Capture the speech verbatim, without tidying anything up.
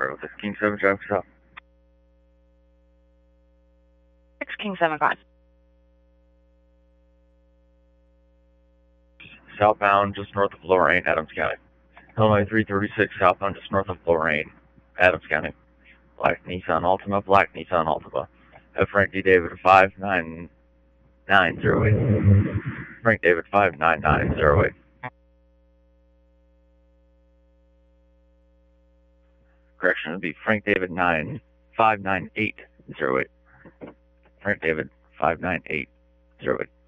Charlie with King seven, drive south. six King seven, five. Southbound, just north of Lorain, Adams County. Illinois three thirty-six, southbound, just north of Lorain, Adams County. Black Nissan Altima, black Nissan Altima. Have Frank D. David five nine nine zero eight. Frank David five nine nine zero eight. Correction would be Frank David nine five nine eight zero eight. Frank David five nine eight zero eight.